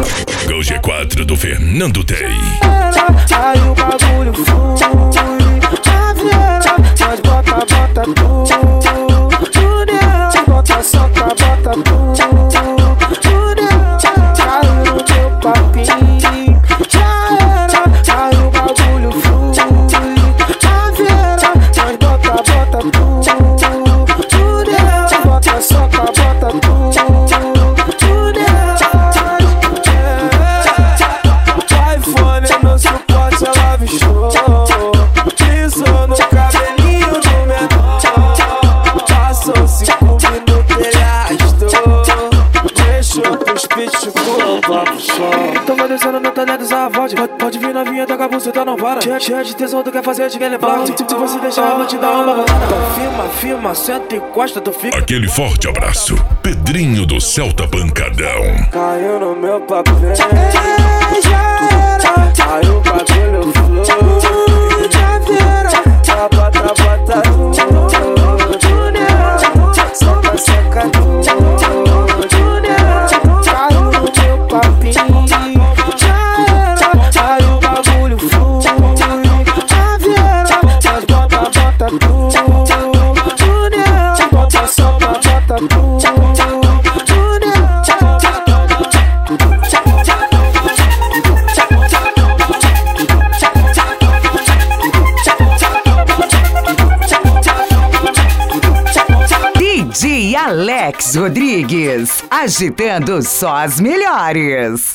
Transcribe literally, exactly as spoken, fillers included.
Com o G quatro do Fernando Tei. Aí o bagulho flui, a vieira, nós bota, bota tudo, tudo é, bota, soca, bota tudo, tudo é, caiu no teu papinho, já era. Aí o bagulho flui, a vieira, nós bota, bota tudo, tudo é, bota, soca, bota tudo, tudo é. iPhone no suporte, ela bichou, pisou no cabelinho do menor, passou cinco minutos, ele arrastou, deixou pros pitbull pra pro sol. Tamo descendo no talher dos avós, pode, pode vir novinha, toca a buceta, não para. Cheia, cheia de tesão, tu quer fazer, te quer levar. Se, se você deixar, eu vou te dar uma balada. Então firma, firma, senta e encosta, tu fica. Aquele forte abraço, Pedrinho do Celta Pancadão. Caiu no meu papel, aí o bagulho flui, já vira, já bota, bota tudo, tudo é, soca, soca tudo, tudo é, caiu no meu papinho, já era. Aí o bagulho flui, já vira, nós bota, bota tudo, tudo é, bota, soca, bota tudo, tudo é. D J Alex Rodrigues, agitando só as melhores.